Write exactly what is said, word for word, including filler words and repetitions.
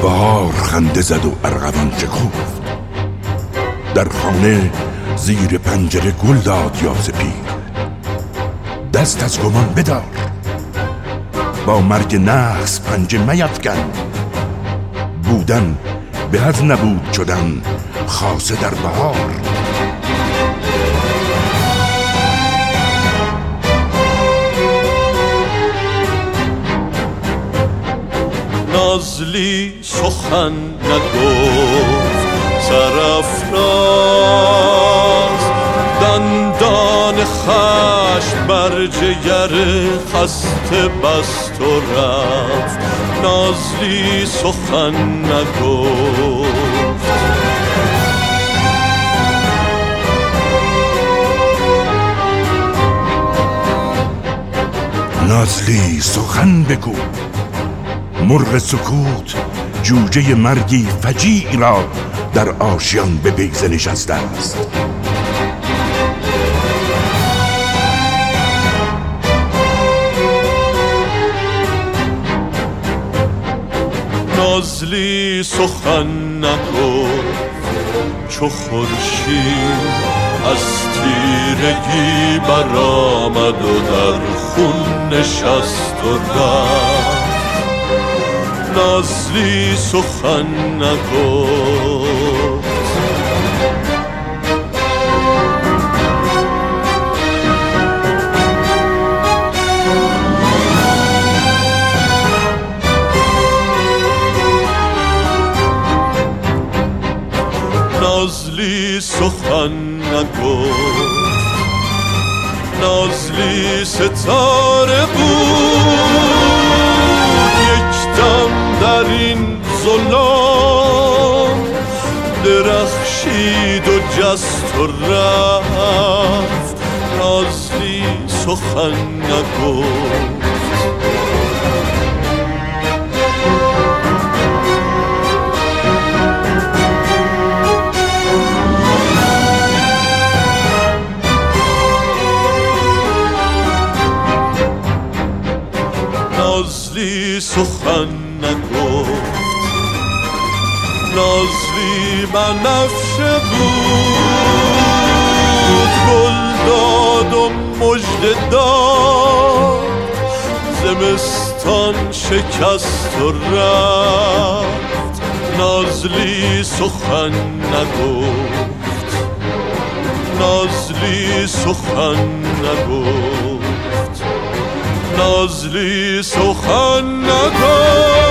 بهار خنده زد و ارغوان شکفت. در خانه زیر پنجره گل داد یاس پیر. دست از گمان بدار، با مرگ نحس پنجه میفکن. بودن به از نبود شدن خاصه در بهار. نازلی سخن نگفت سرافراز، دندان خشم بر جگر خسته بست و رفت. نازلی سخن نگفت. نازلی سخن بگو، مرغ سکوت جوجه مرگی فجیع را در آشیان به بیضه نشسته است. نازلی سخن نگفت چو خورشید از تیرگی برآمد و در خون نشست و رفت. نازلی سخن نگفت. نازلی سخن نگفت. نازلی ستاره بود یک دم در این ظلام، درخشید و جست و رفت. نازلی سخن نگفت. نازلی سخن نگفت. نازلی بنفشه بود گل داد و مژده داد. زمستان شکست و رفت. نازلی سخن نگفت. نازلی سخن نگفت. نازلی سخن نگفت.